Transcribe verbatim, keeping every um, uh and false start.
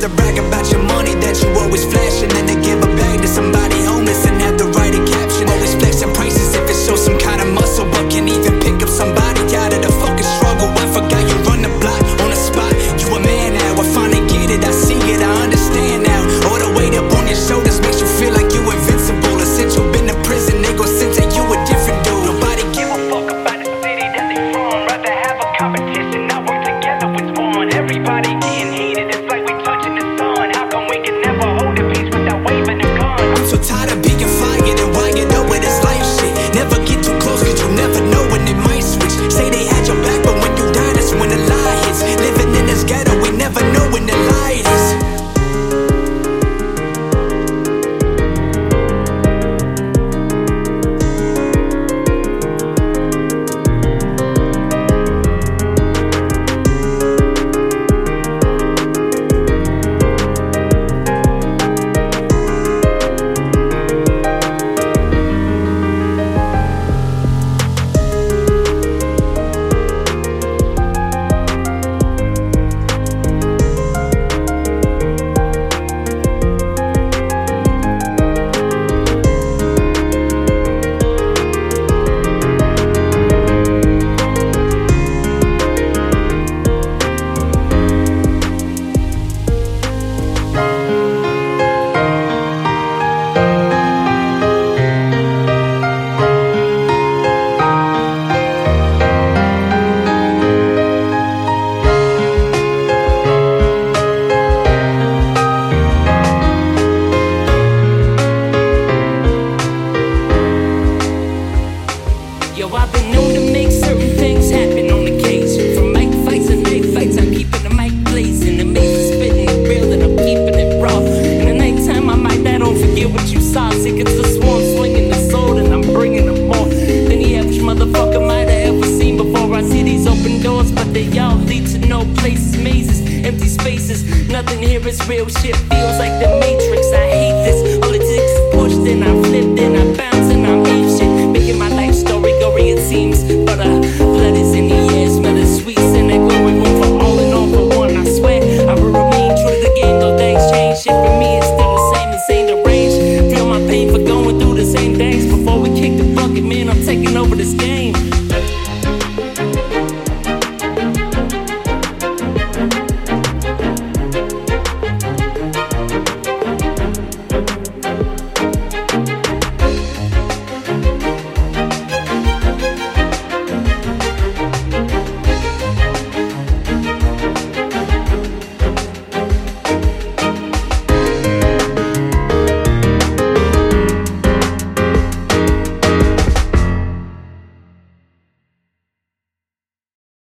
rather brag about your money that you always flashing than to give a bag to somebody homeless and have to write a caption. Always flexing prices if it shows some kind of muscle, but can even pick up somebody out of the fucking struggle. I forgot you run the block on the spot. You a man now, I finally get it, I see it, I understand now. All the weight up on your shoulders makes you feel like you invincible. And since you've been to prison, they gon' send to you a different dude. Nobody give a fuck about the city that they from. Rather have a competition, not work together with one. Everybody getting heated, it's like we touching the sun. How come we can never hold a piece without waving a gun? I'm so tired of being fired and wired up with this life shit. Never get too close cause you never know when it might switch. Say they had your back but when you die that's when the lie hits. Living in this ghetto we never know when the light is. Yo, I've been known to make certain things happen on occasion. From mic fights and knife fights, I'm keeping the mic blazing. The maze spitting the real and I'm keeping it raw. In the nighttime, I might die, don't forget what you saw. Sick as a swan slinging the sword and I'm bringing them more than the average motherfucker might have ever seen before. I see these open doors, but they all lead to no places. Mazes, empty spaces, nothing here is real. Shit feels like the Matrix, I hate this. All it takes is push, then I flip, then I bounce and I'm ape shit. Making my life story gory it seems, but uh